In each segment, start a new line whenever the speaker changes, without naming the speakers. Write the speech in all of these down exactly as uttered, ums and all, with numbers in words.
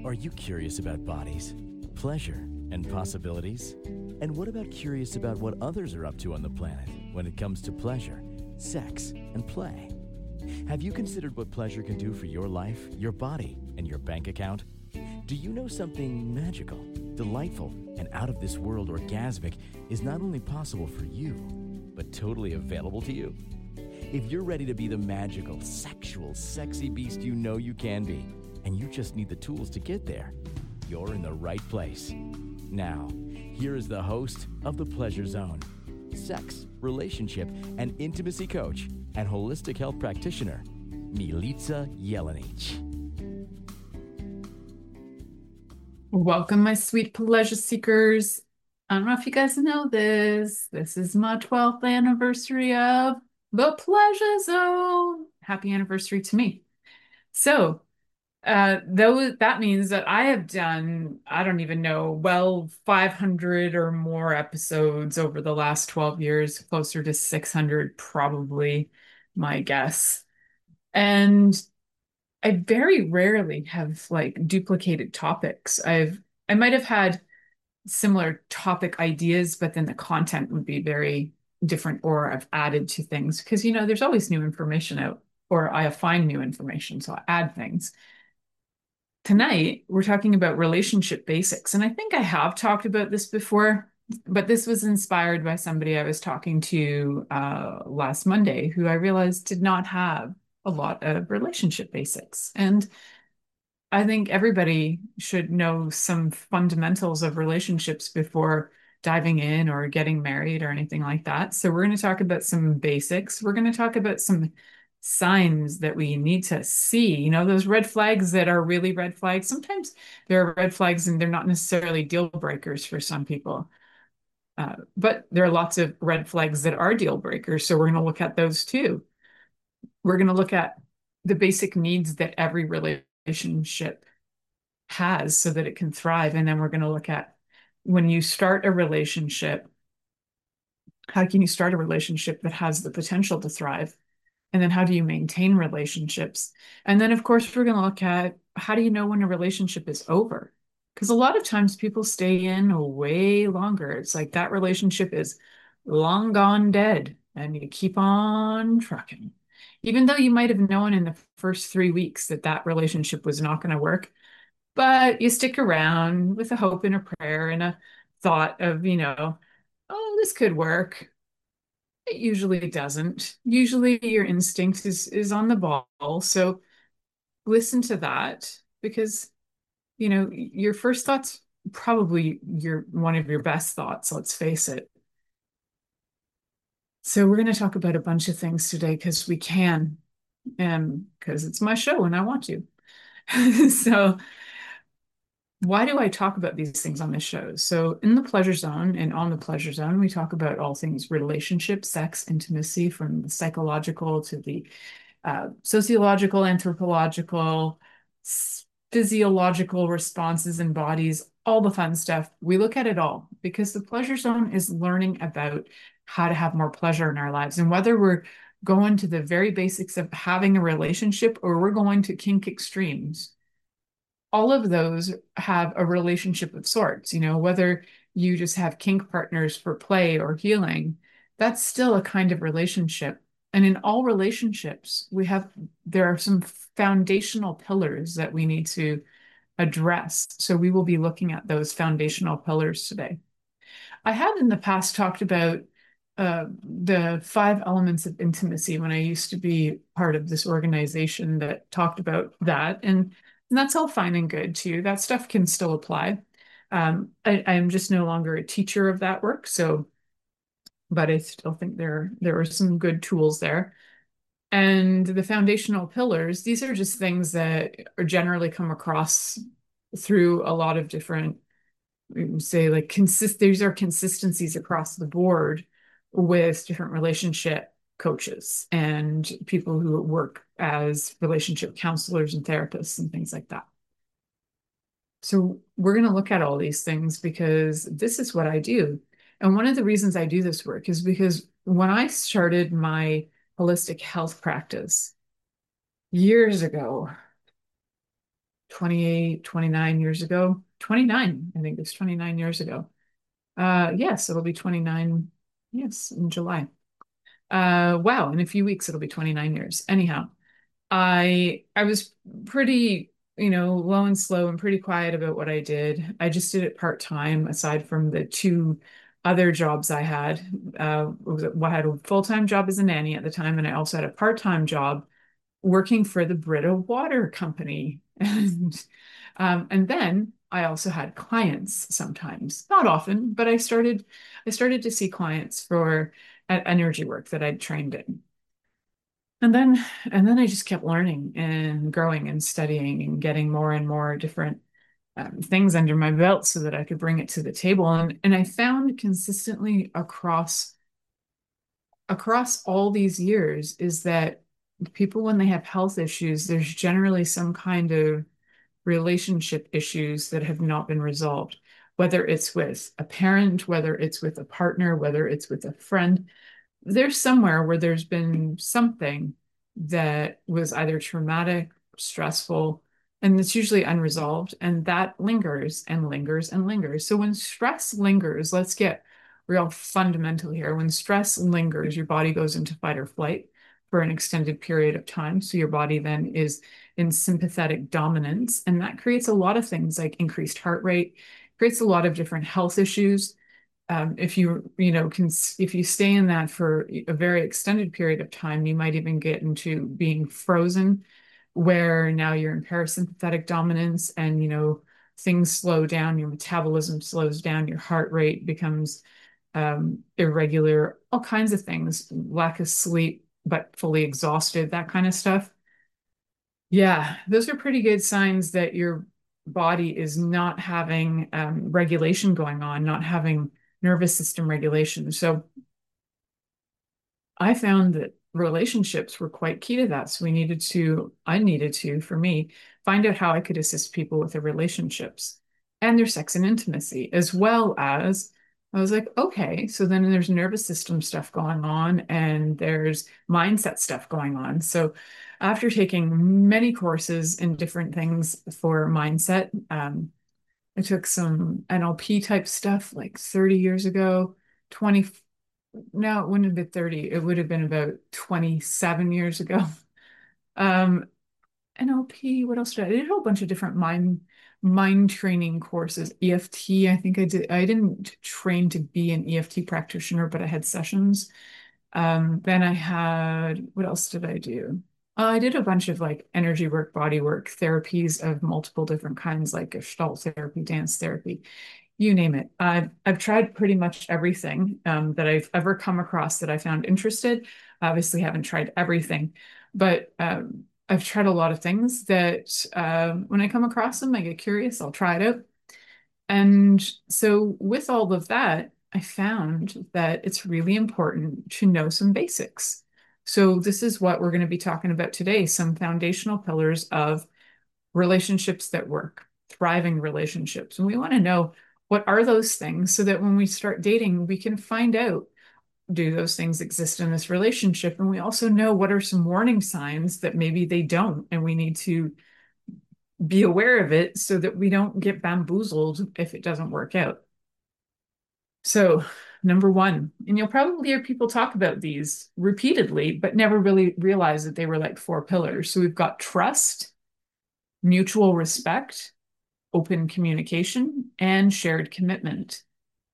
Are you curious about bodies, pleasure, and possibilities? And what about curious about what others are up to on the planet when it comes to pleasure, sex, and play? Have you considered what pleasure can do for your life, your body, and your bank account? Do you know something magical, delightful, and out of this world orgasmic is not only possible for you, but totally available to you? If you're ready to be the magical, sexual, sexy beast you know you can be, and you just need the tools to get there, you're in the right place. Now, here is the host of The Pleasure Zone, sex, relationship, and intimacy coach and holistic health practitioner, Milica Jelenic.
Welcome, my sweet pleasure seekers. I don't know if you guys know this. This is my twelfth anniversary of The Pleasure Zone. Happy anniversary to me. So, uh, though that means that I have done, I don't even know, well, five hundred or more episodes over the last twelve years, closer to six hundred, probably, my guess. And I very rarely have like duplicated topics. I've I might have had similar topic ideas, but then the content would be very different, or I've added to things because you know there's always new information out, or I find new information, so I add things. Tonight we're talking about relationship basics, and I think I have talked about this before, but this was inspired by somebody I was talking to uh, last Monday who I realized did not have a lot of relationship basics. And I think everybody should know some fundamentals of relationships before diving in or getting married or anything like that. So we're going to talk about some basics. We're going to talk about some signs that we need to see, you know, those red flags that are really red flags. Sometimes there are red flags and they're not necessarily deal breakers for some people. Uh, but there are lots of red flags that are deal breakers. So we're going to look at those too. We're going to look at the basic needs that every relationship has so that it can thrive. And then we're going to look at when you start a relationship, how can you start a relationship that has the potential to thrive? And then how do you maintain relationships? And then, of course, we're going to look at how do you know when a relationship is over? Because a lot of times people stay in way longer. It's like that relationship is long gone dead and you keep on trucking. Even though you might have known in the first three weeks that that relationship was not going to work, but you stick around with a hope and a prayer and a thought of, you know, oh, this could work. It usually doesn't. Usually your instinct is is on the ball. So listen to that because, you know, your first thought's probably your one of your best thoughts, let's face it. So we're going to talk about a bunch of things today because we can, and because it's my show and I want to. So why do I talk about these things on this show? So, in the pleasure zone and on the pleasure zone, we talk about all things relationship, sex, intimacy, from the psychological to the uh, sociological, anthropological, physiological responses in bodies, all the fun stuff. We look at it all because the pleasure zone is learning about how to have more pleasure in our lives. And whether we're going to the very basics of having a relationship or we're going to kink extremes, all of those have a relationship of sorts, you know, whether you just have kink partners for play or healing, that's still a kind of relationship. And in all relationships, we have, there are some foundational pillars that we need to address. So we will be looking at those foundational pillars today. I have in the past talked about uh, the five elements of intimacy when I used to be part of this organization that talked about that. And, and that's all fine and good too. That stuff can still apply. Um, I, I'm just no longer a teacher of that work. So, but I still think there, there are some good tools there. And the foundational pillars, these are just things that are generally come across through a lot of different, say like consist, these are consistencies across the board with different relationship coaches and people who work as relationship counselors and therapists and things like that. So we're going to look at all these things because this is what I do. And one of the reasons I do this work is because when I started my holistic health practice years ago, twenty-eight, twenty-nine years ago. twenty-nine, I think it's twenty-nine years ago. Uh, yes, it'll be twenty-nine. Yes, in July. Uh, wow, in a few weeks it'll be twenty-nine years. Anyhow, I I was pretty, you know, low and slow and pretty quiet about what I did. I just did it part-time aside from the two other jobs I had. Uh, was I had a full-time job as a nanny at the time, and I also had a part-time job working for the Brita Water Company. And um, and then I also had clients sometimes, not often, but I started I started to see clients for uh, energy work that I'd trained in. And then and then I just kept learning and growing and studying and getting more and more different um, things under my belt so that I could bring it to the table. And and I found consistently across across all these years is that people, when they have health issues, there's generally some kind of relationship issues that have not been resolved, whether it's with a parent, whether it's with a partner, whether it's with a friend. There's somewhere where there's been something that was either traumatic, stressful, and it's usually unresolved, and that lingers and lingers and lingers. So when stress lingers, let's get real fundamental here. When stress lingers, your body goes into fight or flight for an extended period of time. So your body then is in sympathetic dominance, and that creates a lot of things like increased heart rate, creates a lot of different health issues. Um, if you, you know, can, if you stay in that for a very extended period of time, you might even get into being frozen, where now you're in parasympathetic dominance and, you know, things slow down, your metabolism slows down, your heart rate becomes um, irregular, all kinds of things, lack of sleep, but fully exhausted, that kind of stuff. Yeah, those are pretty good signs that your body is not having um, regulation going on, not having nervous system regulation. So I found that relationships were quite key to that. So we needed to, I needed to, for me, find out how I could assist people with their relationships and their sex and intimacy, as well as I was like, okay, so then there's nervous system stuff going on and there's mindset stuff going on. So after taking many courses in different things for mindset, um, I took some N L P type stuff like thirty years ago, twenty, no, it wouldn't have been thirty. It would have been about twenty-seven years ago. Um, N L P, what else did I, I did a whole bunch of different mind mind training courses. E F T, I think I did. I didn't train to be an E F T practitioner, but I had sessions. Um, then I had, what else did I do? Uh, I did a bunch of like energy work, body work, therapies of multiple different kinds, like Gestalt therapy, dance therapy, you name it. I've I've tried pretty much everything um, that I've ever come across that I found interested. Obviously, haven't tried everything, but um, I've tried a lot of things that um, when I come across them, I get curious. I'll try it out. And so, with all of that, I found that it's really important to know some basics. So, this is what we're going to be talking about today, some foundational pillars of relationships that work, thriving relationships. And we want to know what are those things so that when we start dating, we can find out, do those things exist in this relationship? And we also know what are some warning signs that maybe they don't, and we need to be aware of it so that we don't get bamboozled if it doesn't work out. So, number one, and you'll probably hear people talk about these repeatedly, but never really realize that they were like four pillars. So, we've got trust, mutual respect, open communication, and shared commitment.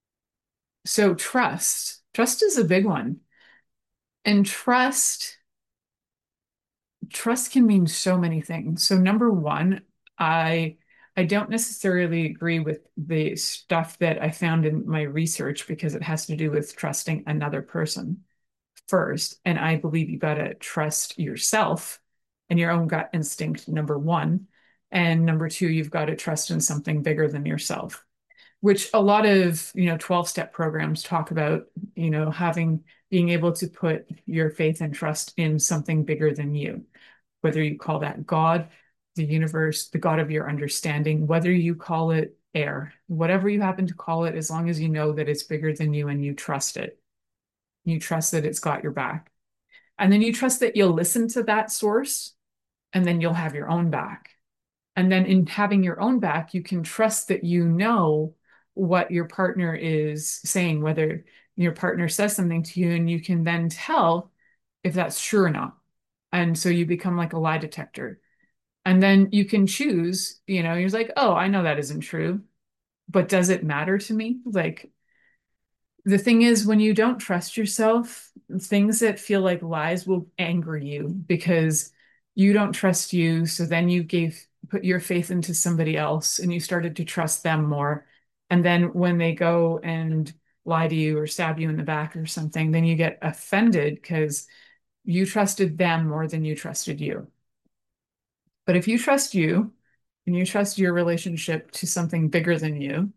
So, trust, trust is a big one. And trust, trust can mean so many things. So, number one, I I don't necessarily agree with the stuff that I found in my research because it has to do with trusting another person first. And I believe you got to trust yourself and your own gut instinct, number one. And number two, you've got to trust in something bigger than yourself, which a lot of, you know, twelve step programs talk about, you know, having, being able to put your faith and trust in something bigger than you, whether you call that God, the universe, the God of your understanding, whether you call it air, whatever you happen to call it, as long as you know that it's bigger than you and you trust it. You trust that it's got your back. And then you trust that you'll listen to that source and then you'll have your own back. And then in having your own back, you can trust that you know what your partner is saying, whether your partner says something to you, and you can then tell if that's true or not. And so you become like a lie detector. And then you can choose, you know, you're like, oh, I know that isn't true, but does it matter to me? Like, the thing is, when you don't trust yourself, things that feel like lies will anger you because you don't trust you. So then you gave put your faith into somebody else and you started to trust them more. And then when they go and lie to you or stab you in the back or something, then you get offended because you trusted them more than you trusted you. But if you trust you and you trust your relationship to something bigger than you,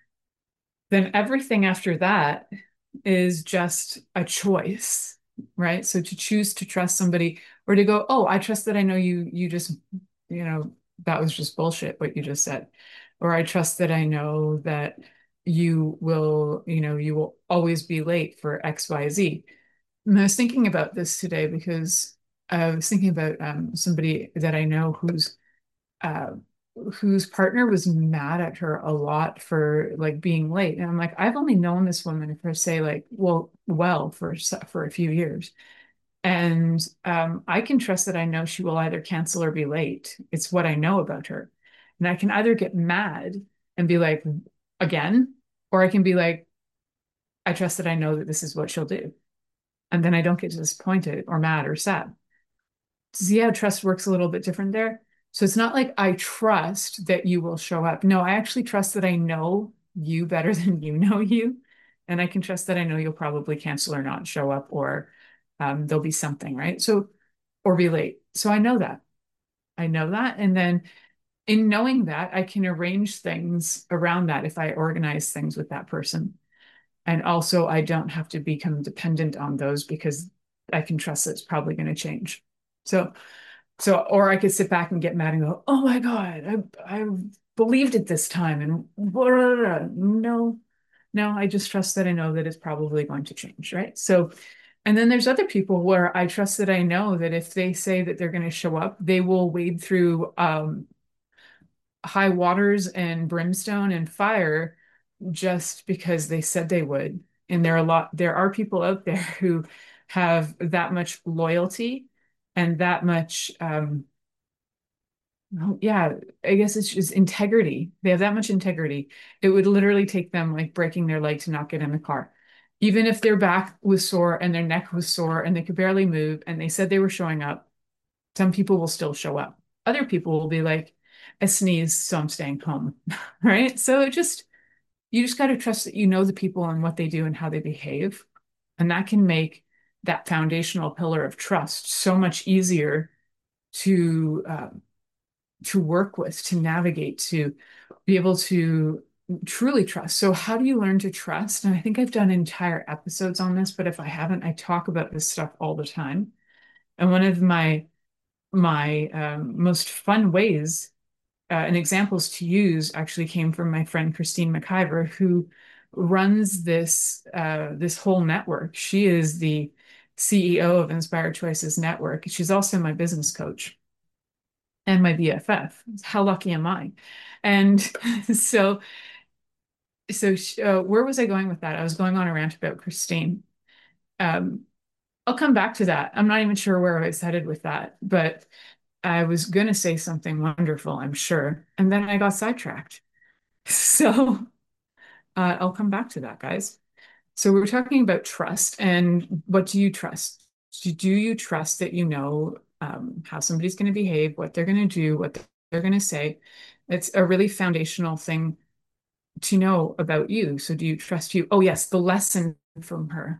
then everything after that is just a choice, right? So to choose to trust somebody or to go, oh, I trust that I know you, you just, you know, that was just bullshit what you just said. Or I trust that I know that you will, you know, you will always be late for X, Y, Z. And I was thinking about this today because I was thinking about um, somebody that I know who's uh, whose partner was mad at her a lot for like being late. And I'm like, I've only known this woman for say like, well, well, for for a few years. And um, I can trust that I know she will either cancel or be late. It's what I know about her. And I can either get mad and be like, again, or I can be like, I trust that I know that this is what she'll do. And then I don't get disappointed or mad or sad. See how trust works a little bit different there? So it's not like I trust that you will show up. No, I actually trust that I know you better than you know you. And I can trust that I know you'll probably cancel or not show up, or um, there'll be something, right? So, or be late. So I know that. I know that. And then in knowing that, I can arrange things around that if I organize things with that person. And also, I don't have to become dependent on those because I can trust that it's probably going to change. So, so, or I could sit back and get mad and go, "Oh my God, I I believed it this time," and blah, blah, blah. No, no, I just trust that I know that it's probably going to change, right? So, and then there's other people where I trust that I know that if they say that they're going to show up, they will wade through um, high waters and brimstone and fire just because they said they would. And there are a lot, there are people out there who have that much loyalty and that much, um, well, yeah, I guess it's just integrity. They have that much integrity. It would literally take them like breaking their leg to not get in the car. Even if their back was sore and their neck was sore and they could barely move and they said they were showing up, some people will still show up. Other people will be like, I sneezed, so I'm staying home. Right? So it just, you just got to trust that you know the people and what they do and how they behave. And that can make that foundational pillar of trust so much easier to uh, to work with, to navigate, to be able to truly trust. So how do you learn to trust? And I think I've done entire episodes on this, but if I haven't, I talk about this stuff all the time. And one of my my um, most fun ways uh, and examples to use actually came from my friend Christine McIver, who runs this uh, this whole network. She is the C E O of Inspired Choices Network. She's also my business coach and my B F F. How lucky am I? And so, so uh, where was I going with that? I was going on a rant about Christine. Um, I'll come back to that. I'm not even sure where I was headed with that, but I was going to say something wonderful, I'm sure. And then I got sidetracked. So uh, I'll come back to that, guys. So we were talking about trust and what do you trust? Do you trust that you know um, how somebody's going to behave, what they're going to do, what they're going to say? It's a really foundational thing to know about you. So do you trust you? Oh, yes, the lesson from her.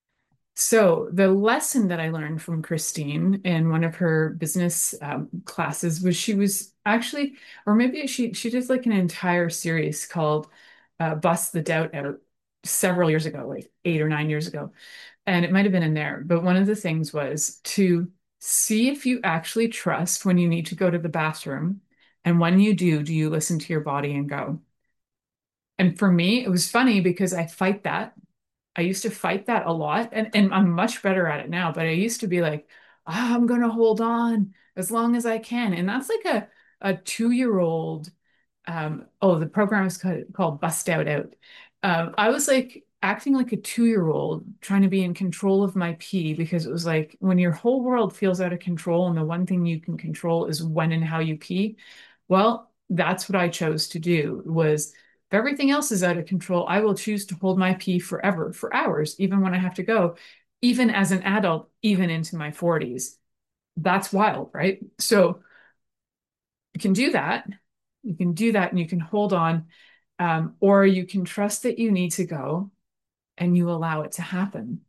So the lesson that I learned from Christine in one of her business um, classes was she was actually, or maybe she she did like an entire series called uh, "Bust the Doubt Out" several years ago, like eight or nine years ago, and it might have been in there. But one of the things was to see if you actually trust when you need to go to the bathroom, and when you do, do you listen to your body and go? And for me, it was funny because I fight that. I used to fight that a lot and, and I'm much better at it now, but I used to be like, oh, I'm gonna hold on as long as I can. And that's like a a two-year-old, um, oh, the program is ca- called Bust Out Out. Um, I was like acting like a two-year-old trying to be in control of my pee because it was like when your whole world feels out of control and the one thing you can control is when and how you pee. Well, that's what I chose to do was if everything else is out of control, I will choose to hold my pee forever, for hours, even when I have to go, even as an adult, even into my forties. That's wild, right? So you can do that. You can do that and you can hold on, um, or you can trust that you need to go and you allow it to happen.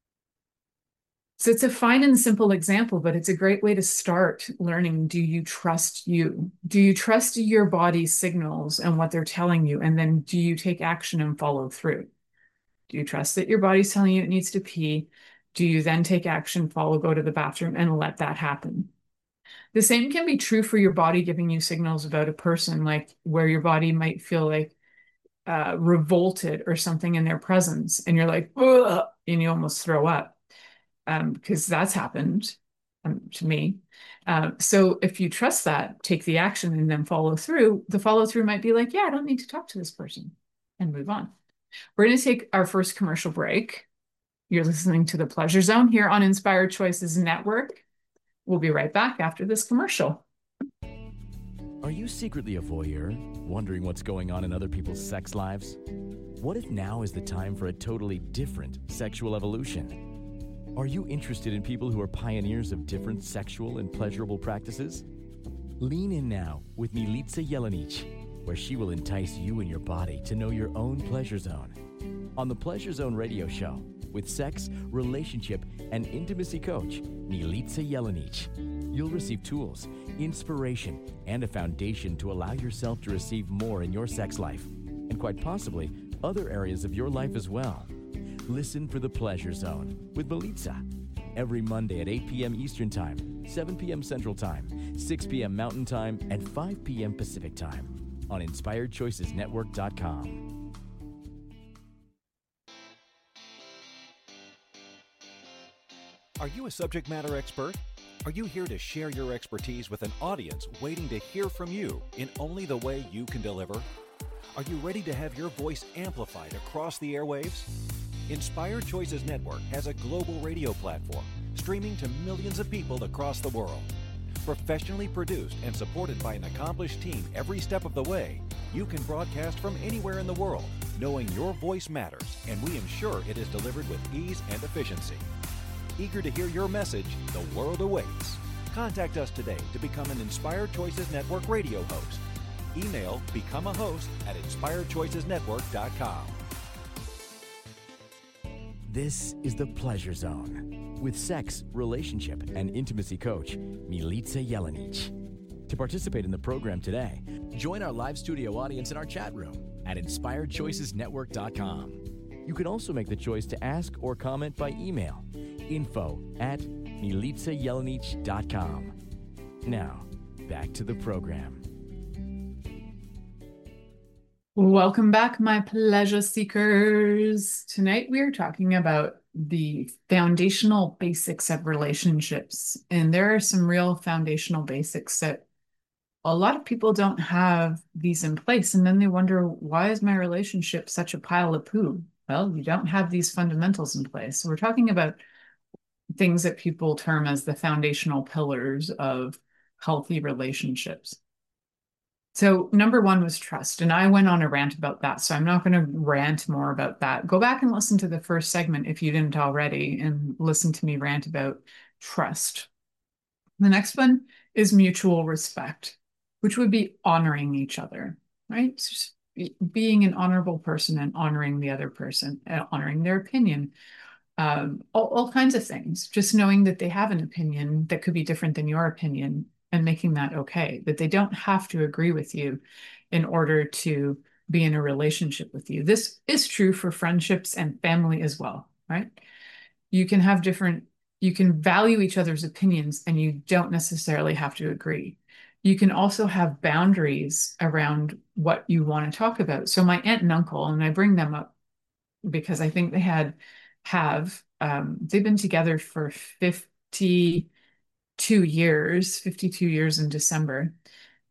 So it's a fine and simple example, but it's a great way to start learning. Do you trust you? Do you trust your body's signals and what they're telling you? And then do you take action and follow through? Do you trust that your body's telling you it needs to pee? Do you then take action, follow, go to the bathroom, and let that happen? The same can be true for your body giving you signals about a person, like where your body might feel like uh, revolted or something in their presence, and you're like, ugh, and you almost throw up, um, because that's happened um, to me. Uh, so if you trust that, take the action and then follow through. The follow through might be like, yeah, I don't need to talk to this person and move on. We're going to take our first commercial break. You're listening to The Pleasure Zone here on Inspired Choices Network. We'll be right back after this commercial.
Are you secretly a voyeur, wondering what's going on in other people's sex lives? What if now is the time for a totally different sexual evolution? Are you interested in people who are pioneers of different sexual and pleasurable practices? Lean in now with Milica Jelenic, where she will entice you and your body to know your own pleasure zone. On the Pleasure Zone radio show, with sex, relationship, and intimacy coach, Milica Jelenic, you'll receive tools, inspiration, and a foundation to allow yourself to receive more in your sex life, and quite possibly other areas of your life as well. Listen for The Pleasure Zone with Milica every Monday at eight p.m. Eastern Time, seven p.m. Central Time, six p.m. Mountain Time, and five p.m. Pacific Time on Inspired Choices Network dot com.
Are you a subject matter expert? Are you here to share your expertise with an audience waiting to hear from you in only the way you can deliver? Are you ready to have your voice amplified across the airwaves? Inspired Choices Network has a global radio platform streaming to millions of people across the world. Professionally produced and supported by an accomplished team every step of the way, you can broadcast from anywhere in the world, knowing your voice matters, and we ensure it is delivered with ease and efficiency. Eager to hear your message, the world awaits. Contact us today to become an Inspired Choices Network radio host. Email become a host at inspired choices network dot com.
This is The Pleasure Zone with sex, relationship, and intimacy coach, Milica Jelenic. To participate in the program today, join our live studio audience in our chat room at inspired choices network dot com. You can also make the choice to ask or comment by email, info at milica jelenic dot com. Now, back to the program.
Welcome back, my pleasure seekers. Tonight we are talking about the foundational basics of relationships. And there are some real foundational basics that a lot of people don't have these in place. And then they wonder, why is my relationship such a pile of poo? Well, you don't have these fundamentals in place. So we're talking about things that people term as the foundational pillars of healthy relationships. So number one was trust. And I went on a rant about that. So I'm not going to rant more about that. Go back and listen to the first segment if you didn't already and listen to me rant about trust. The next one is mutual respect, which would be honoring each other, right? So being an honorable person and honoring the other person, uh, honoring their opinion, um, all, all kinds of things. Just knowing that they have an opinion that could be different than your opinion and making that okay, that they don't have to agree with you in order to be in a relationship with you. This is true for friendships and family as well, right? You can have different, you can value each other's opinions and you don't necessarily have to agree. You can also have boundaries around what you want to talk about. So my aunt and uncle, and I bring them up because I think they had, have, um, they've been together for fifty-two years, fifty-two years in December.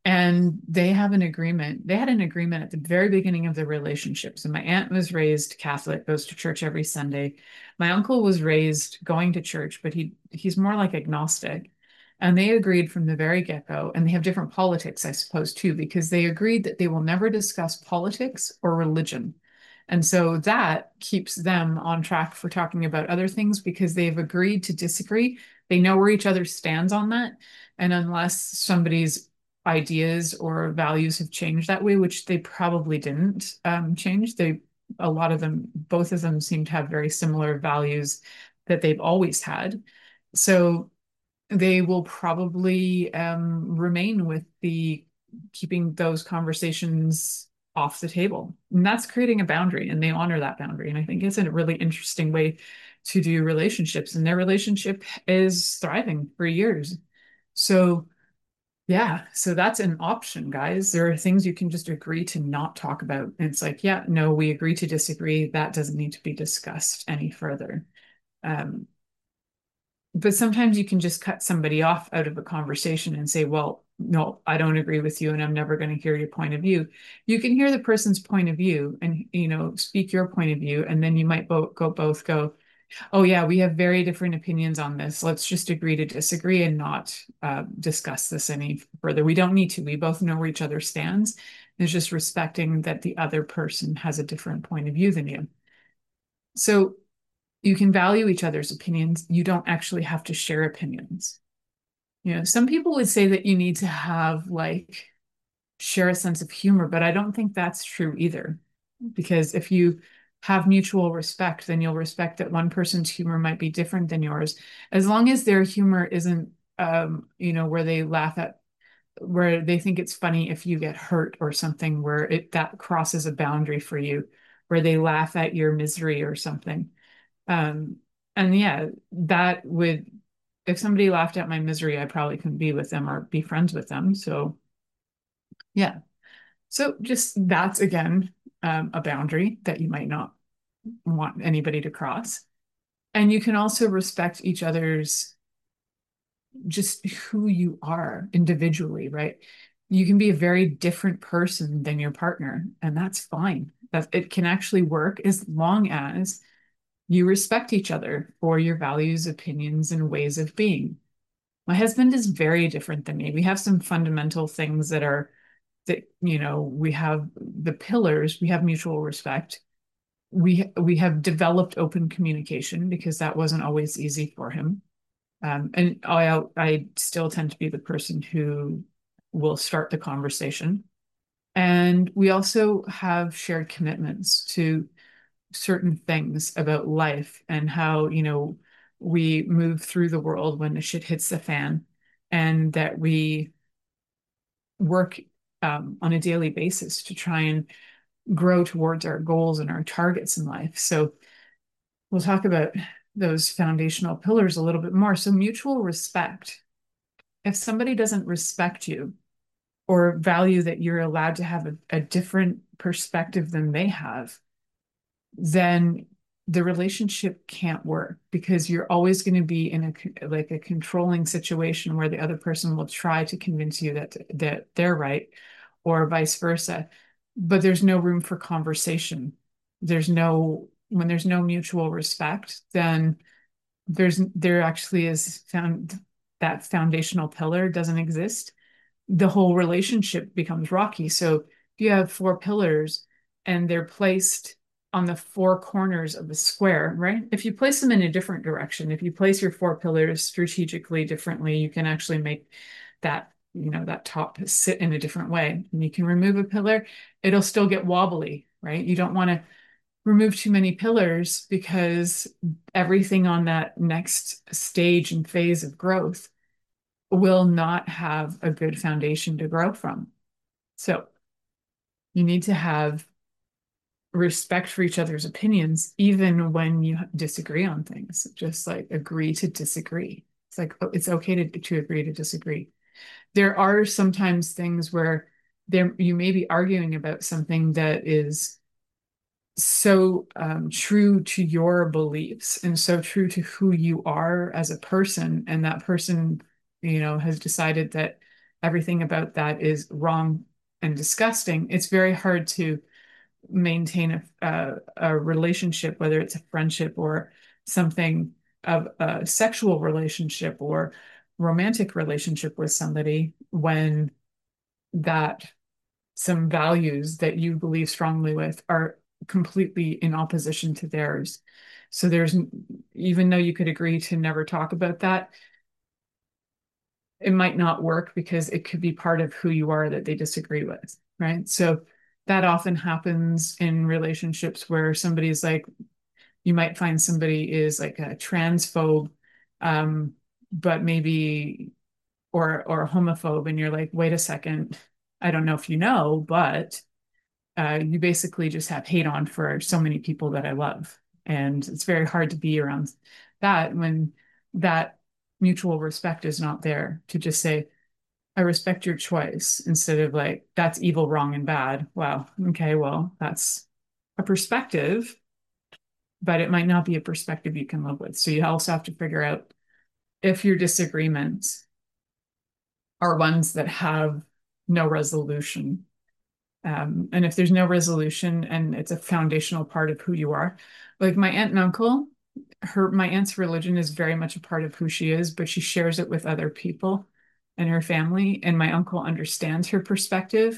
And they have an agreement. They had an agreement at the very beginning of their relationship. So my aunt was raised Catholic, goes to church every Sunday. My uncle was raised going to church, but he he's more like agnostic. And they agreed from the very get-go, and they have different politics, I suppose, too, because they agreed that they will never discuss politics or religion. And so that keeps them on track for talking about other things because they've agreed to disagree. They know where each other stands on that. And unless somebody's ideas or values have changed that way, which they probably didn't um, change. They, a lot of them, both of them seem to have very similar values that they've always had. So they will probably um, remain with the keeping those conversations off the table. And that's creating a boundary, and they honor that boundary. And I think it's a really interesting way to do relationships. And their relationship is thriving for years. So yeah, so that's an option, guys. There are things you can just agree to not talk about. And it's like, yeah, no, we agree to disagree. That doesn't need to be discussed any further. Um, but sometimes you can just cut somebody off out of a conversation and say, well, no, I don't agree with you, and I'm never going to hear your point of view. You can hear the person's point of view and, you know, speak your point of view, and then you might both go both go, oh yeah, we have very different opinions on this. Let's just agree to disagree and not uh, discuss this any further. We don't need to. We both know where each other stands. It's just respecting that the other person has a different point of view than you. So you can value each other's opinions. You don't actually have to share opinions. You know, some people would say that you need to have like share a sense of humor, but I don't think that's true either. Because if you have mutual respect, then you'll respect that one person's humor might be different than yours. As long as their humor isn't, um, you know, where they laugh at, where they think it's funny if you get hurt or something, where it that crosses a boundary for you, where they laugh at your misery or something. Um, and yeah, that would, if somebody laughed at my misery, I probably couldn't be with them or be friends with them. So yeah. So just that's again um, a boundary that you might not want anybody to cross. And you can also respect each other's just who you are individually, right? You can be a very different person than your partner, and that's fine. That it can actually work as long as you respect each other for your values, opinions, and ways of being. My husband is very different than me. We have some fundamental things that are that, you know, we have the pillars, we have mutual respect. We we have developed open communication because that wasn't always easy for him. Um, and I I still tend to be the person who will start the conversation. And we also have shared commitments to certain things about life and how, you know, we move through the world when the shit hits the fan, and that we work um, on a daily basis to try and grow towards our goals and our targets in life. So we'll talk about those foundational pillars a little bit more. So mutual respect. If somebody doesn't respect you or value that you're allowed to have a, a different perspective than they have, then the relationship can't work because you're always going to be in a like a controlling situation where the other person will try to convince you that that they're right or vice versa. But there's no room for conversation. There's no when there's no mutual respect, then there's there actually is found that foundational pillar doesn't exist. The whole relationship becomes rocky. So if you have four pillars and they're placed on the four corners of the square, right? If you place them in a different direction, if you place your four pillars strategically differently, you can actually make that, you know, that top sit in a different way. And you can remove a pillar, it'll still get wobbly, right? You don't want to remove too many pillars because everything on that next stage and phase of growth will not have a good foundation to grow from. So you need to have respect for each other's opinions, even when you disagree on things. Just like agree to disagree. It's like, oh, it's okay to, to agree to disagree. There are sometimes things where there you may be arguing about something that is so um, true to your beliefs and so true to who you are as a person, and that person, you know, has decided that everything about that is wrong and disgusting, it's very hard to maintain a, a, a relationship, whether it's a friendship or something of a sexual relationship or romantic relationship with somebody, when that some values that you believe strongly with are completely in opposition to theirs. So there's, even though you could agree to never talk about that, it might not work because it could be part of who you are that they disagree with, right? So that often happens in relationships where somebody's like, you might find somebody is like a transphobe, um, but maybe, or or a homophobe, and you're like, wait a second, I don't know if you know, but uh, you basically just have hate on for so many people that I love. And it's very hard to be around that when that mutual respect is not there, to just say, I respect your choice, instead of like, that's evil, wrong, and bad. Wow. Okay, well, that's a perspective, but it might not be a perspective you can live with. So you also have to figure out if your disagreements are ones that have no resolution. Um, and if there's no resolution and it's a foundational part of who you are, like my aunt and uncle, her, my aunt's religion is very much a part of who she is, but she shares it with other people in her family. And my uncle understands her perspective.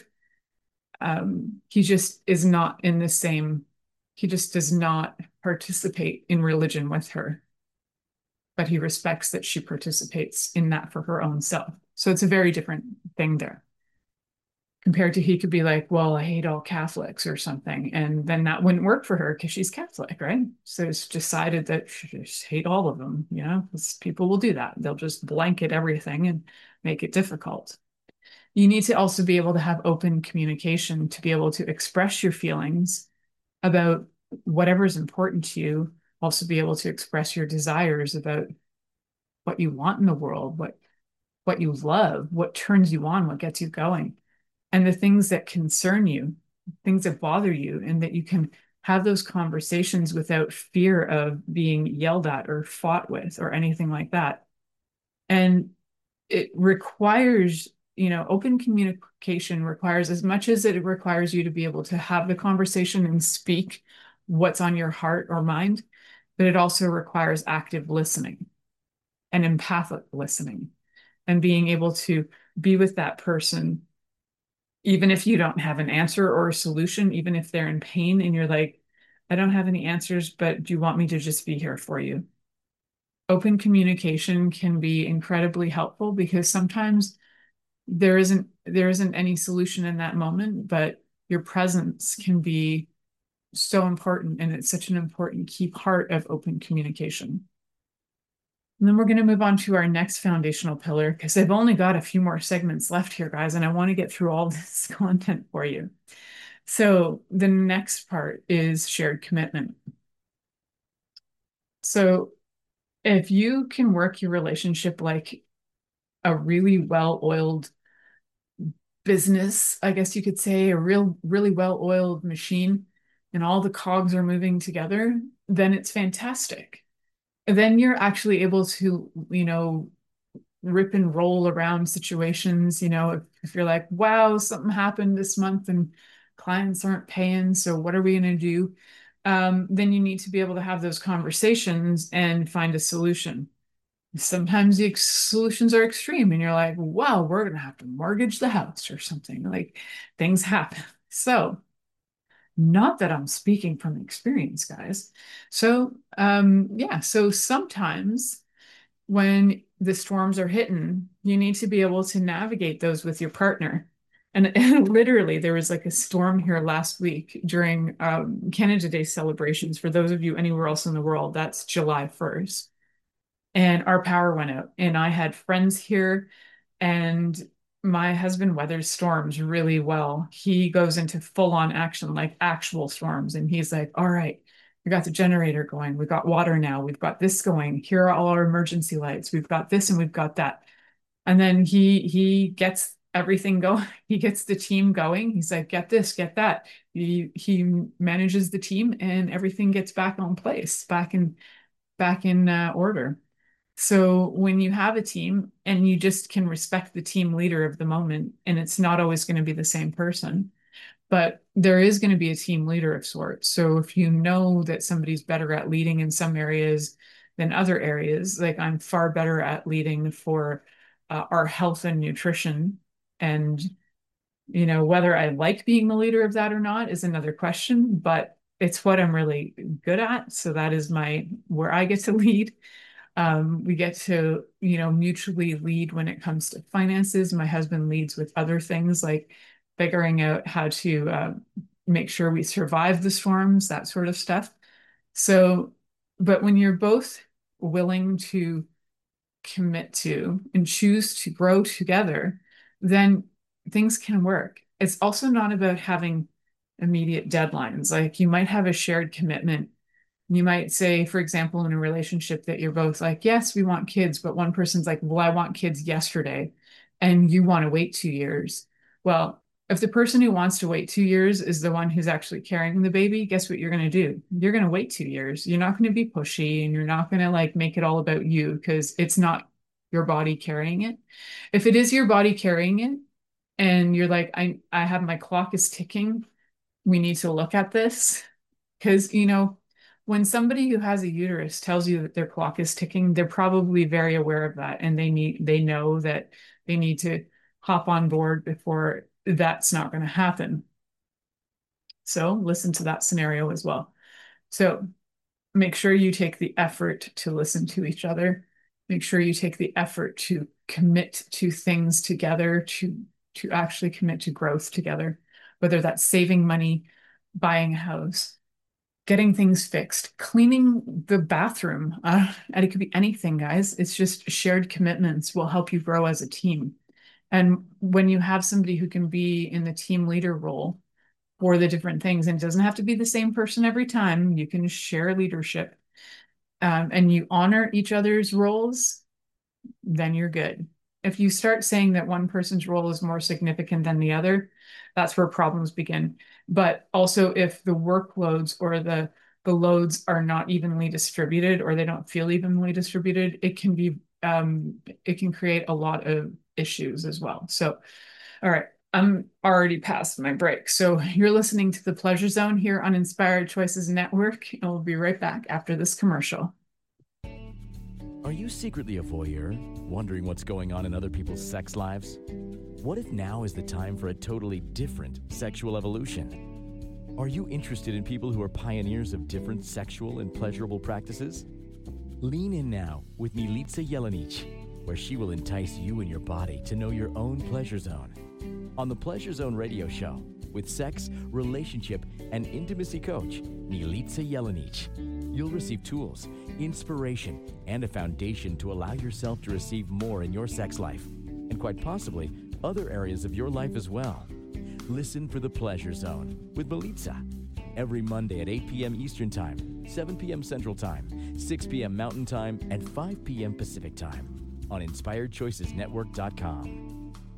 Um, he just is not in the same, he just does not participate in religion with her, but he respects that she participates in that for her own self. So it's a very different thing there, compared to he could be like, well, I hate all Catholics or something. And then that wouldn't work for her because she's Catholic, right? So it's decided that she just hate all of them, you know, because people will do that. They'll just blanket everything and make it difficult. You need to also be able to have open communication to be able to express your feelings about whatever is important to you. Also be able to express your desires about what you want in the world, what what you love, what turns you on, what gets you going, and the things that concern you, things that bother you, and that you can have those conversations without fear of being yelled at or fought with or anything like that. And it requires, you know, open communication requires, as much as it requires you to be able to have the conversation and speak what's on your heart or mind, but it also requires active listening and empathic listening, and being able to be with that person, even if you don't have an answer or a solution, even if they're in pain and you're like, I don't have any answers, but do you want me to just be here for you? Open communication can be incredibly helpful, because sometimes there isn't there isn't any solution in that moment, but your presence can be so important, and it's such an important key part of open communication. And then we're going to move on to our next foundational pillar, because I've only got a few more segments left here, guys, and I want to get through all this content for you. So the next part is shared commitment. So if you can work your relationship like a really well-oiled business, I guess you could say, a real, really well-oiled machine, and all the cogs are moving together, then it's fantastic. Then you're actually able to, you know, rip and roll around situations. You know, if, if you're like, wow, something happened this month and clients aren't paying, so what are we going to do? Um, then you need to be able to have those conversations and find a solution. Sometimes the solutions are extreme and you're like, wow, we're going to have to mortgage the house or something. Like, things happen. So, not that I'm speaking from experience, guys. So, um, yeah, so sometimes when the storms are hitting, you need to be able to navigate those with your partner. And, and literally, there was like a storm here last week during um, Canada Day celebrations. For those of you anywhere else in the world, that's July first. And our power went out, and I had friends here, and my husband weathers storms really well. He goes into full on action, like actual storms. And he's like, all right, we got the generator going. We've got water now. We've got this going. Here are all our emergency lights. We've got this and we've got that. And then he, he gets everything going. He gets the team going. He's like, get this, get that. He, he manages the team, and everything gets back on place, back in, back in uh, order. So when you have a team and you just can respect the team leader of the moment, and it's not always going to be the same person, but there is going to be a team leader of sorts. So if you know that somebody's better at leading in some areas than other areas, like I'm far better at leading for uh, our health and nutrition. And, you know, whether I like being the leader of that or not is another question, but it's what I'm really good at. So that is my where I get to lead. Um, we get to, you know, mutually lead when it comes to finances. My husband leads with other things like figuring out how to uh, make sure we survive the storms, that sort of stuff. So, but when you're both willing to commit to and choose to grow together, then things can work. It's also not about having immediate deadlines. Like you might have a shared commitment. You might say, for example, in a relationship that you're both like, yes, we want kids, but one person's like, well, I want kids yesterday, and you want to wait two years. Well, if the person who wants to wait two years is the one who's actually carrying the baby, guess what you're going to do? You're going to wait two years. You're not going to be pushy and you're not going to like make it all about you because it's not your body carrying it. If it is your body carrying it and you're like, I, I have my clock is ticking, we need to look at this. Because, you know, when somebody who has a uterus tells you that their clock is ticking, they're probably very aware of that and they need they know that they need to hop on board before that's not going to happen. So listen to that scenario as well. So make sure you take the effort to listen to each other. Make sure you take the effort to commit to things together, to to actually commit to growth together, whether that's saving money, buying a house, getting things fixed, cleaning the bathroom. Uh, and it could be anything, guys. It's just shared commitments will help you grow as a team. And when you have somebody who can be in the team leader role for the different things, and it doesn't have to be the same person every time, you can share leadership um, and you honor each other's roles, then you're good. If you start saying that one person's role is more significant than the other, that's where problems begin. But also if the workloads or the the loads are not evenly distributed or they don't feel evenly distributed, it can be um, it can create a lot of issues as well. So, all right, I'm already past my break. So you're listening to the Pleasure Zone here on Inspired Choices Network, and we'll be right back after this commercial.
Are you secretly a voyeur, wondering what's going on in other people's sex lives? What if now is the time for a totally different sexual evolution? Are you interested in people who are pioneers of different sexual and pleasurable practices? Lean in now with Milica Jelenic, where she will entice you and your body to know your own pleasure zone. On the Pleasure Zone radio show, with sex, relationship, and intimacy coach, Milica Jelenic, you'll receive tools, inspiration, and a foundation to allow yourself to receive more in your sex life, and quite possibly other areas of your life as well. Listen for the Pleasure Zone with Milica every Monday at eight p.m. Eastern Time, seven p.m. Central Time, six p.m. Mountain Time, and five p.m. Pacific Time on inspired choices network dot com.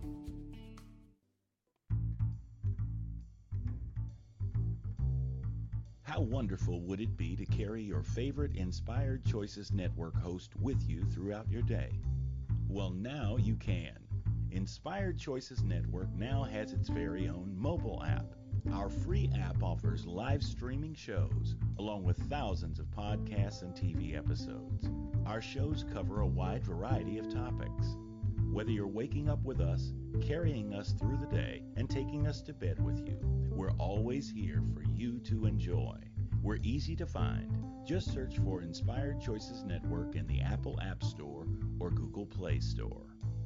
How wonderful would it be to carry your favorite Inspired Choices Network host with you throughout your day? Well, now you can. Inspired Choices Network now has its very own mobile app. Our free app offers live streaming shows, along with thousands of podcasts and T V episodes. Our shows cover a wide variety of topics. Whether you're waking up with us, carrying us through the day, and taking us to bed with you, we're always here for you to enjoy. We're easy to find. Just search for Inspired Choices Network in the Apple App Store or Google Play Store.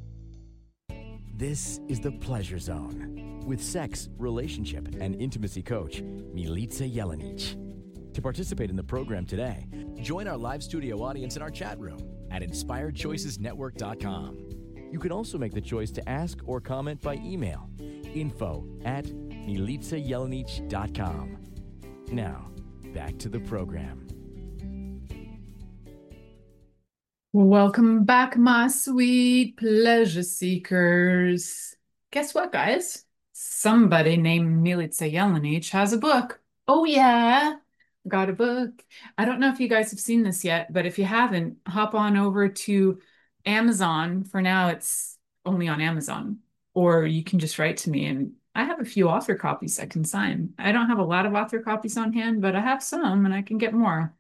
This is the Pleasure Zone with sex, relationship, and intimacy coach, Milica Jelenic. To participate in the program today, join our live studio audience in our chat room at inspired choices network dot com. You can also make the choice to ask or comment by email, info at milica jelenic dot com. Now, back to the program.
Welcome back, my sweet pleasure seekers. Guess what, guys? Somebody named Milica Jelenic has a book. Oh, yeah. got a book. I don't know if you guys have seen this yet, but if you haven't, hop on over to Amazon. For now, it's only on Amazon, or you can just write to me, and I have a few author copies I can sign. I don't have a lot of author copies on hand, but I have some and I can get more.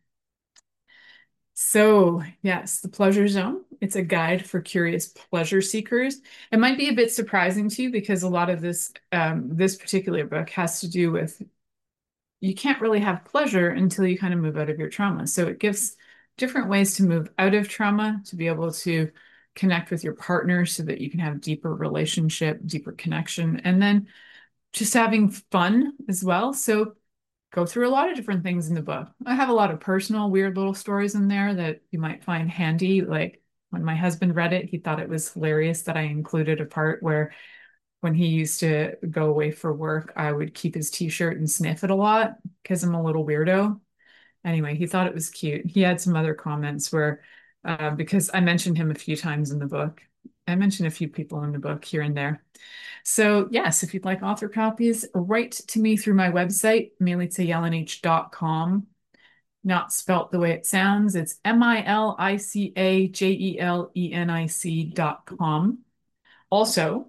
So, yes, The Pleasure Zone. It's a guide for curious pleasure seekers. It might be a bit surprising to you because a lot of this um, this particular book has to do with you can't really have pleasure until you kind of move out of your trauma. So it gives different ways to move out of trauma, to be able to connect with your partner so that you can have deeper relationship, deeper connection, and then just having fun as well. So go through a lot of different things in the book. I have a lot of personal, weird little stories in there that you might find handy. Like when my husband read it, he thought it was hilarious that I included a part where when he used to go away for work, I would keep his t-shirt and sniff it a lot because I'm a little weirdo. Anyway, he thought it was cute. He had some other comments where, uh, because I mentioned him a few times in the book, I mentioned a few people in the book here and there. So yes, if you'd like author copies, write to me through my website, milica jelenic dot com. Not spelt the way it sounds. It's M I L I C A J E L E N I C dot com. Also,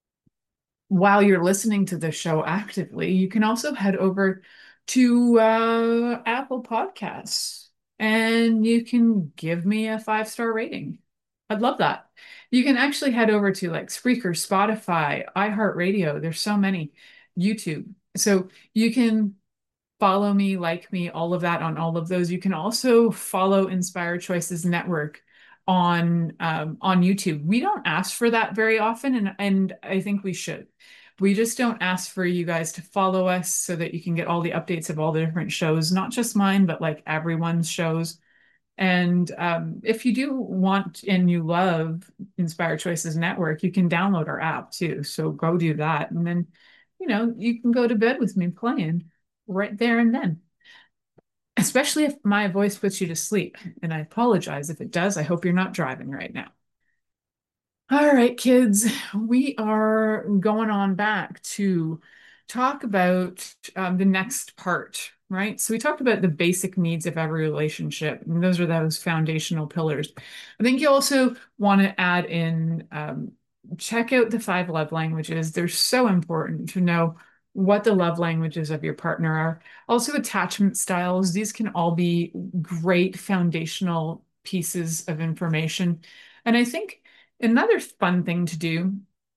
while you're listening to the show actively, you can also head over to uh, Apple Podcasts and you can give me a five-star rating. I'd love that. You can actually head over to like Spreaker, Spotify, iHeartRadio. There's so many, YouTube. So you can follow me, like me, all of that on all of those. You can also follow Inspired Choices Network on um, on YouTube. We don't ask for that very often, and and I think we should. We just don't ask for you guys to follow us so that you can get all the updates of all the different shows, not just mine, but like everyone's shows. And um, if you do want and you love Inspired Choices Network, you can download our app too. So go do that. And then, you know, you can go to bed with me playing right there and then. Especially if my voice puts you to sleep. And I apologize if it does. I hope you're not driving right now. All right, kids, we are going on back to talk about um, the next part, right? So we talked about the basic needs of every relationship, and those are those foundational pillars. I think you also want to add in, um, check out the five love languages. They're so important to know what the love languages of your partner are. Also, attachment styles. These can all be great foundational pieces of information. And I think another fun thing to do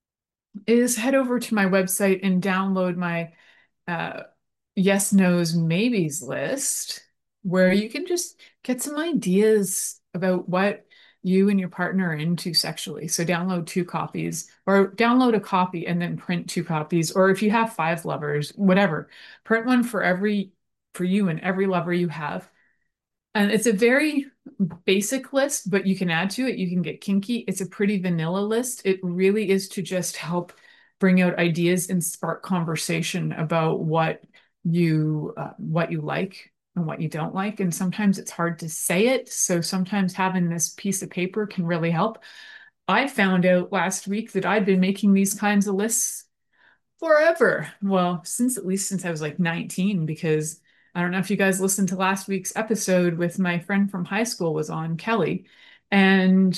is head over to my website and download my uh, yes, no's, maybes list, where you can just get some ideas about what you and your partner are into sexually. So download two copies or download a copy and then print two copies. Or if you have five lovers, whatever, print one for every, for you and every lover you have. And it's a very basic list, but you can add to it. You can get kinky. It's a pretty vanilla list. It really is to just help bring out ideas and spark conversation about what you uh, what you like and what you don't like. And sometimes it's hard to say it. So sometimes having this piece of paper can really help. I found out last week that I'd been making these kinds of lists forever. Well, since at least since I was like nineteen, because I don't know if you guys listened to last week's episode with my friend from high school was on, Kelly, and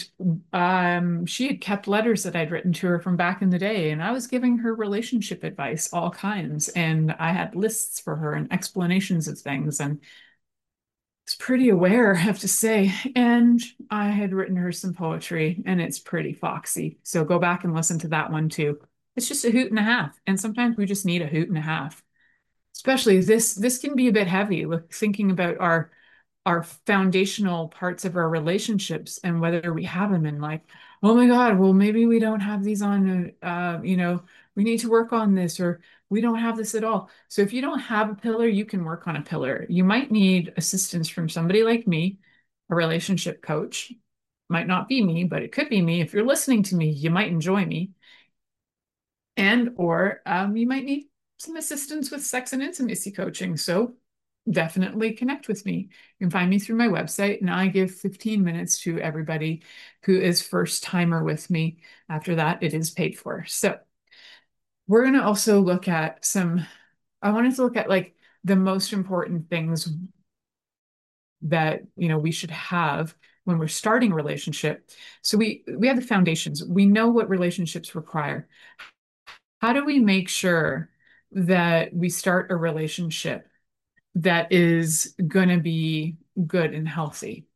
um, she had kept letters that I'd written to her from back in the day, and I was giving her relationship advice, all kinds, and I had lists for her and explanations of things, and was pretty aware, I have to say. And I had written her some poetry, and it's pretty foxy. So go back and listen to that one too. It's just a hoot and a half, and sometimes we just need a hoot and a half. Especially this, this can be a bit heavy. Look, thinking about our our foundational parts of our relationships and whether we have them, and like, oh my God, well, maybe we don't have these on, uh, you know, we need to work on this, or we don't have this at all. So if you don't have a pillar, you can work on a pillar. You might need assistance from somebody like me, a relationship coach. Might not be me, but it could be me. If you're listening to me, you might enjoy me. And or um, you might need some assistance with sex and intimacy coaching. So definitely connect with me. You can find me through my website, and I give fifteen minutes to everybody who is first timer with me. After that, it is paid for. So we're going to also look at some, I wanted to look at like the most important things that, you know, we should have when we're starting a relationship. So we we have the foundations. We know what relationships require. How do we make sure that we start a relationship that is going to be good and healthy?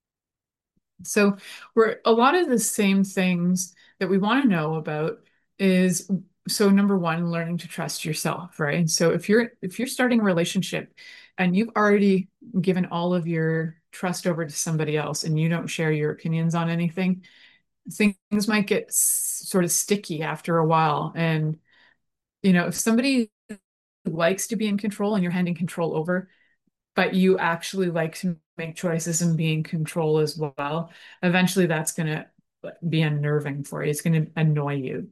So we're a lot of the same things that we want to know about is, so number one, learning to trust yourself, right? And so if you're if you're starting a relationship and you've already given all of your trust over to somebody else and you don't share your opinions on anything, things might get sort of sticky after a while. And, you know, if somebody likes to be in control and you're handing control over, but you actually like to make choices and be in control as well, eventually that's going to be unnerving for you. It's going to annoy you.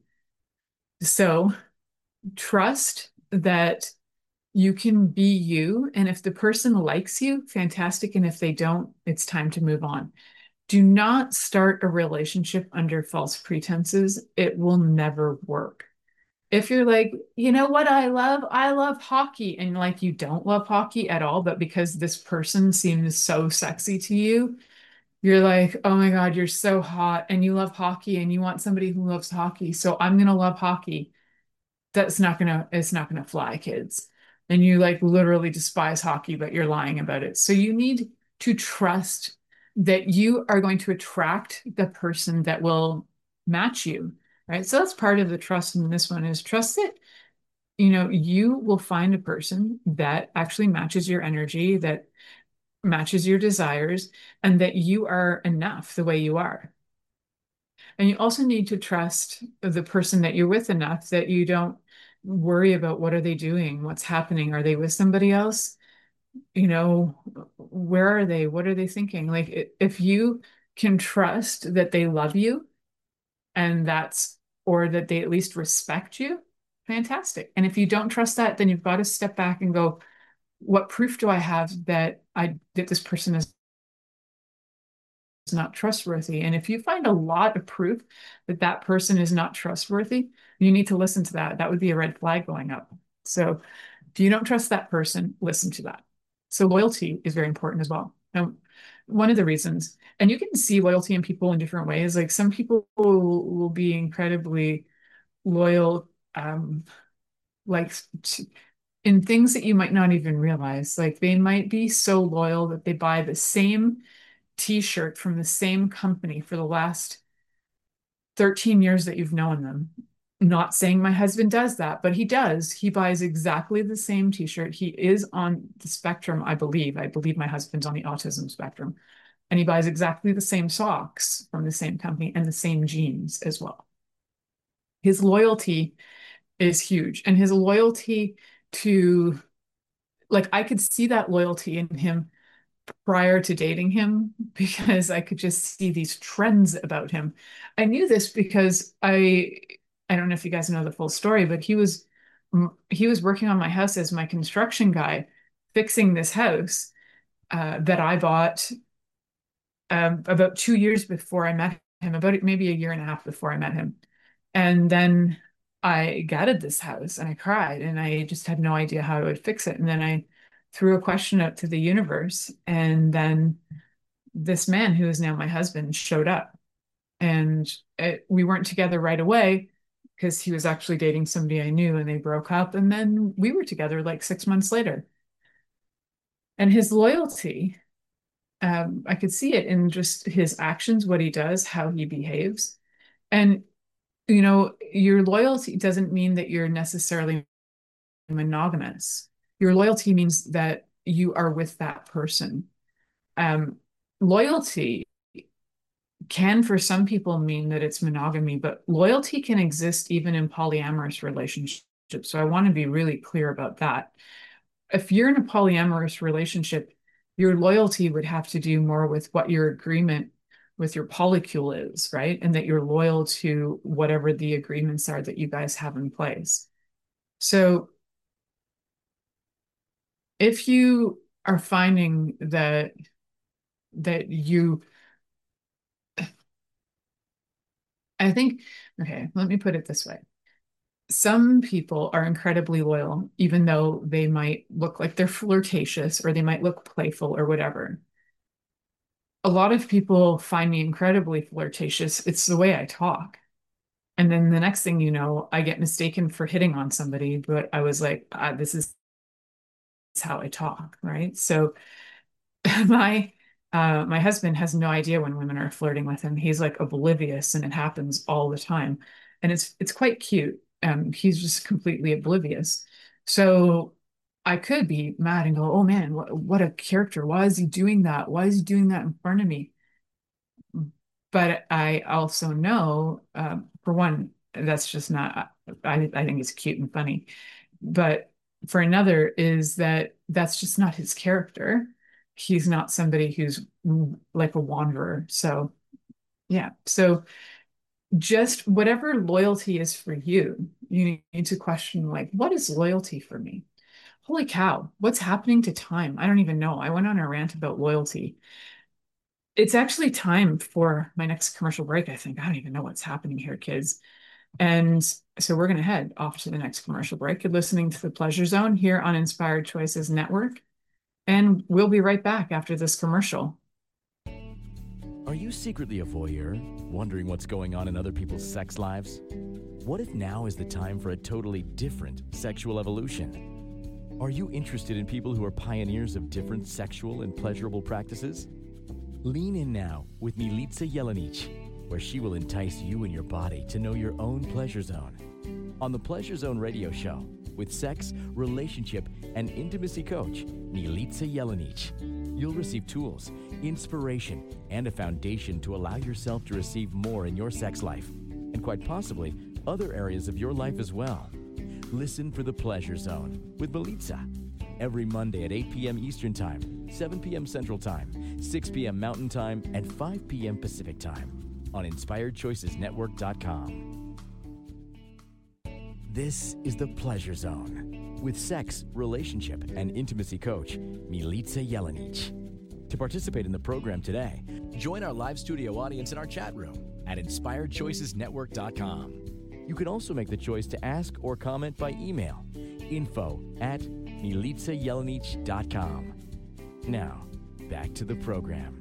So trust that you can be you. And if the person likes you, fantastic. And if they don't, it's time to move on. Do not start a relationship under false pretenses. It will never work. If you're like, you know what I love? I love hockey. And like you don't love hockey at all, but because this person seems so sexy to you, you're like, oh my God, you're so hot and you love hockey and you want somebody who loves hockey. So I'm gonna love hockey. That's not gonna, it's not gonna fly, kids. And you like literally despise hockey, but you're lying about it. So you need to trust that you are going to attract the person that will match you, right? So that's part of the trust in this one, is trust that, you know, you will find a person that actually matches your energy, that matches your desires, and that you are enough the way you are. And you also need to trust the person that you're with enough that you don't worry about what are they doing, what's happening, are they with somebody else? You know, where are they? What are they thinking? Like if you can trust that they love you and that's, or that they at least respect you, fantastic. And if you don't trust that, then you've got to step back and go, what proof do I have that I that this person is not trustworthy? And if you find a lot of proof that that person is not trustworthy, you need to listen to that. That would be a red flag going up. So if you don't trust that person, listen to that. So loyalty is very important as well. Now, one of the reasons, and you can see loyalty in people in different ways. Like some people will, will be incredibly loyal, um, like to, in things that you might not even realize. Like they might be so loyal that they buy the same t-shirt from the same company for the last thirteen years that you've known them. Not saying my husband does that, but he does. He buys exactly the same t-shirt. He is on the spectrum, I believe. I believe my husband's on the autism spectrum. And he buys exactly the same socks from the same company and the same jeans as well. His loyalty is huge. And his loyalty to, like, I could see that loyalty in him prior to dating him because I could just see these trends about him. I knew this because I I don't know if you guys know the full story, but he was he was working on my house as my construction guy, fixing this house uh, that I bought um, about two years before I met him, about maybe a year and a half before I met him. And then I gutted this house and I cried and I just had no idea how I would fix it. And then I threw a question out to the universe. And then this man, who is now my husband, showed up. And it, we weren't together right away because he was actually dating somebody I knew and they broke up. And then we were together like six months later. And his loyalty, um, I could see it in just his actions, what he does, how he behaves. And, you know, your loyalty doesn't mean that you're necessarily monogamous. Your loyalty means that you are with that person. Um, loyalty can, for some people, mean that it's monogamy, but loyalty can exist even in polyamorous relationships. So I want to be really clear about that. If you're in a polyamorous relationship, your loyalty would have to do more with what your agreement with your polycule is, right? And that you're loyal to whatever the agreements are that you guys have in place. So if you are finding that that you, I think, okay, let me put it this way. Some people are incredibly loyal, even though they might look like they're flirtatious or they might look playful or whatever. a lot of people find me incredibly flirtatious. It's the way I talk. And then the next thing you know, I get mistaken for hitting on somebody, but I was like, ah, this is how I talk, right? So my uh, my husband has no idea when women are flirting with him. He's like oblivious, and it happens all the time, and it's it's quite cute. Um, he's just completely oblivious. So I could be mad and go, "Oh man, what what a character! Why is he doing that? Why is he doing that in front of me?" But I also know, uh, for one, that's just not. I I think it's cute and funny, but for another is that that's just not his character. He's not somebody who's like a wanderer. So yeah. So just whatever loyalty is for you, you need to question like, what is loyalty for me? Holy cow, what's happening to time? I don't even know. I went on a rant about loyalty. It's actually time for my next commercial break, I think. I don't even know what's happening here, kids. And so we're going to head off to the next commercial break. You're listening to The Pleasure Zone here on Inspired Choices Network. And we'll be right back after this commercial.
Are you secretly a voyeur, wondering what's going on in other people's sex lives? What if now is the time for a totally different sexual evolution? Are you interested in people who are pioneers of different sexual and pleasurable practices? Lean in now with Milica Jelenic, where she will entice you and your body to know your own pleasure zone. On the Pleasure Zone radio show, with sex, relationship, and intimacy coach, Milica Jelenic, you'll receive tools, inspiration, and a foundation to allow yourself to receive more in your sex life, and quite possibly other areas of your life as well. Listen for The Pleasure Zone with Milica every Monday at eight p.m. Eastern Time, seven p.m. Central Time, six p.m. Mountain Time, and five p.m. Pacific Time on inspired choices network dot com. This is The Pleasure Zone with sex, relationship, and intimacy coach, Milica Jelenic. To participate in the program today, join our live studio audience in our chat room at inspired choices network dot com. You can also make the choice to ask or comment by email, info at milica jelenic dot com. Now, back to the program.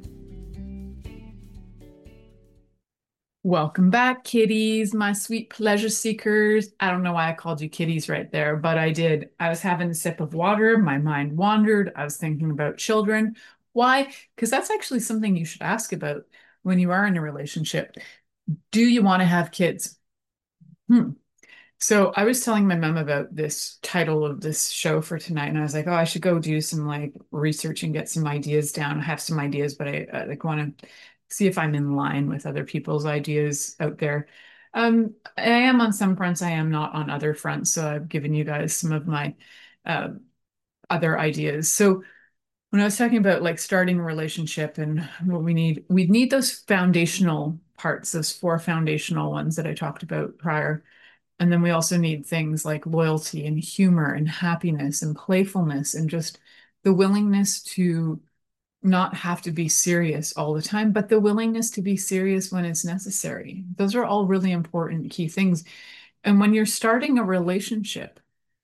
Welcome back, kitties, my sweet pleasure seekers. I don't know why I called you kitties right there, but I did. I was having a sip of water. My mind wandered. I was thinking about children. Why? Because that's actually something you should ask about when you are in a relationship. Do you want to have kids? Hmm. So I was telling my mom about this title of this show for tonight, and I was like, oh, I should go do some like research and get some ideas down. I have some ideas, but I, I like want to see if I'm in line with other people's ideas out there. Um, I am on some fronts, I am not on other fronts. So I've given you guys some of my uh, other ideas. So when I was talking about like starting a relationship and what we need, we need those foundational parts, those four foundational ones that I talked about prior. And then we also need things like loyalty and humor and happiness and playfulness and just the willingness to not have to be serious all the time, but the willingness to be serious when it's necessary. Those are all really important key things. And when you're starting a relationship,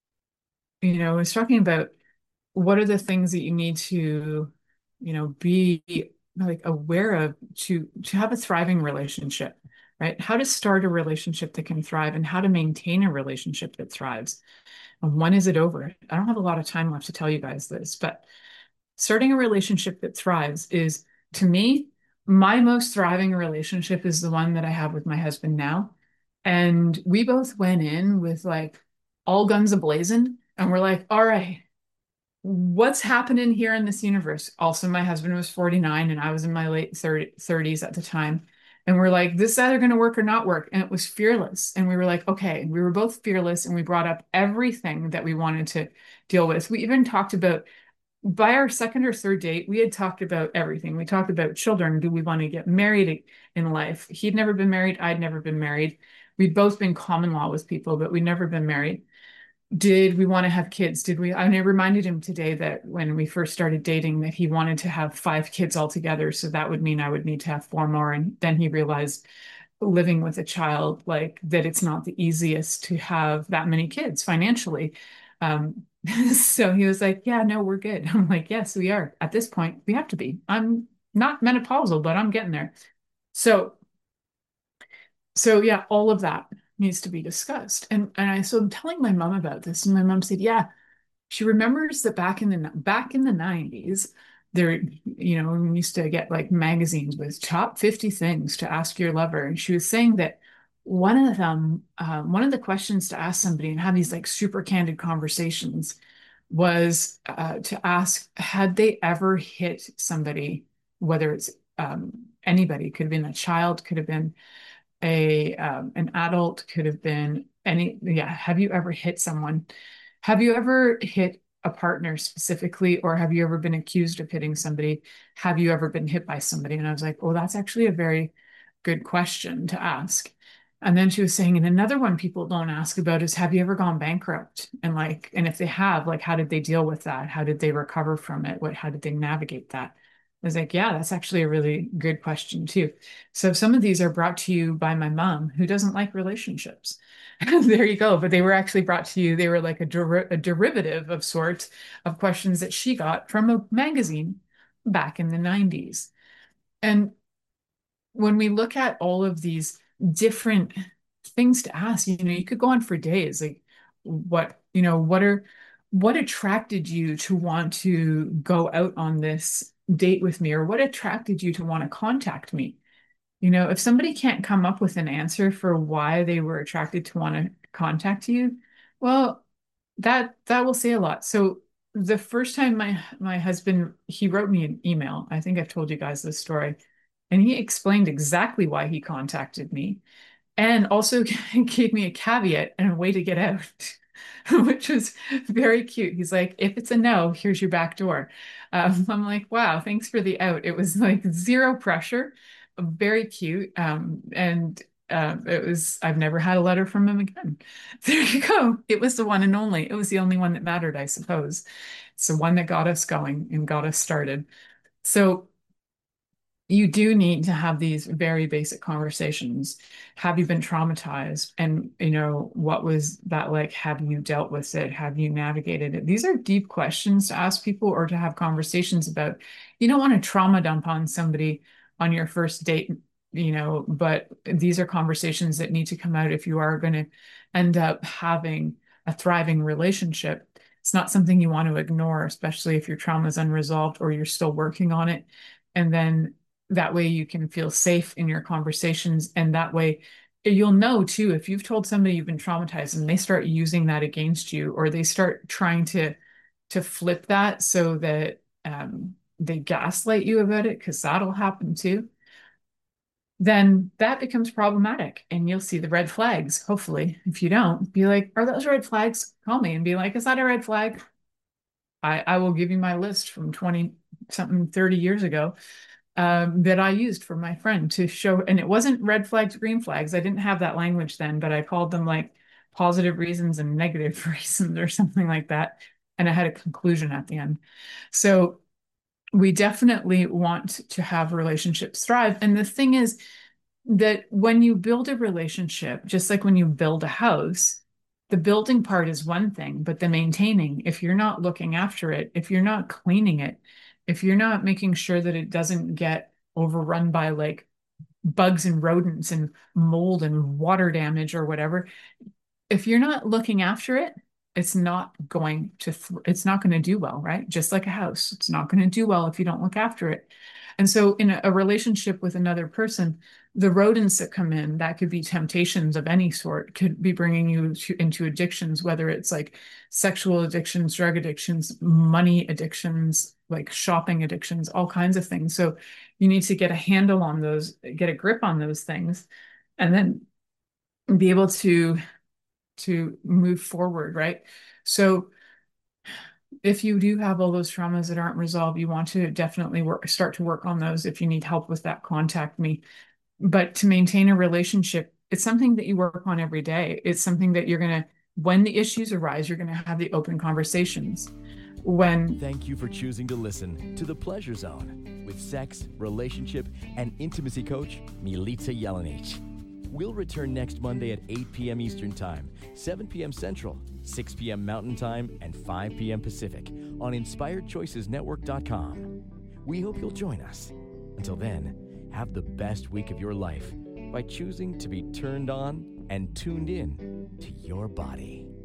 you know, I was talking about what are the things that you need to, you know, be like aware of to to have a thriving relationship, right? How to start a relationship that can thrive and how to maintain a relationship that thrives. And when is it over? I don't have a lot of time left to tell you guys this, but starting a relationship that thrives is, to me, my most thriving relationship is the one that I have with my husband now. And we both went in with like all guns ablazing, and we're like, all right, what's happening here in this universe? Also, my husband was forty-nine and I was in my late thirties at the time. And we're like, this is either going to work or not work. And it was fearless. And we were like, okay, we were both fearless and we brought up everything that we wanted to deal with. We even talked about, by our second or third date, we had talked about everything. We talked about children. Do we want to get married in life? He'd never been married. I'd never been married. We'd both been common law with people, but we'd never been married. Did we want to have kids? Did we? I reminded him today that when we first started dating that he wanted to have five kids altogether. So that would mean I would need to have four more. And then he realized living with a child, like that it's not the easiest to have that many kids financially. Um, so he was like, yeah, no, we're good. I'm like, yes, we are. At this point, we have to be. I'm not menopausal, but I'm getting there. So, so yeah, all of that needs to be discussed. And and I so I'm telling my mom about this, and my mom said, yeah, she remembers that back in the back in the nineties, there, you know, we used to get like magazines with top fifty things to ask your lover. And she was saying that one of them, uh, one of the questions to ask somebody and have these like super candid conversations was uh, to ask, had they ever hit somebody, whether it's um, anybody, could have been a child, could have been a um, an adult, could have been any, yeah, have you ever hit someone? Have you ever hit a partner specifically, or have you ever been accused of hitting somebody? Have you ever been hit by somebody? And I was like, oh, that's actually a very good question to ask. And then she was saying, and another one people don't ask about is, have you ever gone bankrupt? And like, and if they have, like, how did they deal with that? How did they recover from it? What, how did they navigate that? I was like, yeah, that's actually a really good question too. So some of these are brought to you by my mom, who doesn't like relationships. There you go. But they were actually brought to you. They were like a, der- a derivative of sorts of questions that she got from a magazine back in the nineties. And when we look at all of these different things to ask, you know, you could go on for days. Like, what, you know, what are, what attracted you to want to go out on this date with me, or what attracted you to want to contact me? You know, if somebody can't come up with an answer for why they were attracted to want to contact you, well, that that will say a lot. So the first time my my husband, he wrote me an email. I think I've told you guys this story, and he explained exactly why he contacted me, and also gave me a caveat and a way to get out, which was very cute. He's like, if it's a no, here's your back door. Um, I'm like, wow, thanks for the out. It was like zero pressure, very cute. Um, and um, it was, I've never had a letter from him again. There you go. It was the one and only. It was the only one that mattered, I suppose. It's the one that got us going and got us started. So you do need to have these very basic conversations. Have you been traumatized? And, you know, what was that like? Have you dealt with it? Have you navigated it? These are deep questions to ask people or to have conversations about. You don't want to trauma dump on somebody on your first date, you know, but these are conversations that need to come out if you are going to end up having a thriving relationship. It's not something you want to ignore, especially if your trauma is unresolved or you're still working on it. And then that way you can feel safe in your conversations. And that way you'll know too, if you've told somebody you've been traumatized and they start using that against you, or they start trying to, to flip that so that um, they gaslight you about it, because that'll happen too, then that becomes problematic and you'll see the red flags. Hopefully, if you don't, be like, are those red flags? Call me and be like, is that a red flag? I, I will give you my list from twenty something, thirty years ago. Um, that I used for my friend to show, and it wasn't red flags, green flags. I didn't have that language then, but I called them like positive reasons and negative reasons or something like that. And I had a conclusion at the end. So we definitely want to have relationships thrive. And the thing is that when you build a relationship, just like when you build a house, the building part is one thing, but the maintaining, if you're not looking after it, if you're not cleaning it, if you're not making sure that it doesn't get overrun by like bugs and rodents and mold and water damage or whatever, if you're not looking after it, it's not going to, th- it's not going to do well, right? Just like a house, it's not going to do well if you don't look after it. And so in a, a relationship with another person, the rodents that come in, that could be temptations of any sort, could be bringing you to, into addictions, whether it's like sexual addictions, drug addictions, money addictions, like shopping addictions, all kinds of things. So you need to get a handle on those, get a grip on those things, and then be able to, to move forward, right? So if you do have all those traumas that aren't resolved, you want to definitely work, start to work on those. If you need help with that, contact me. But to maintain a relationship, it's something that you work on every day. It's something that you're going to, when the issues arise, you're going to have the open conversations. When
Thank you for choosing to listen to The Pleasure Zone with sex, relationship, and intimacy coach, Milica Jelenic. We'll return next Monday at eight p.m. Eastern Time, seven p.m. Central, six p.m. Mountain Time, and five p.m. Pacific on Inspired Choices Network dot com. We hope you'll join us. Until then, have the best week of your life by choosing to be turned on and tuned in to your body.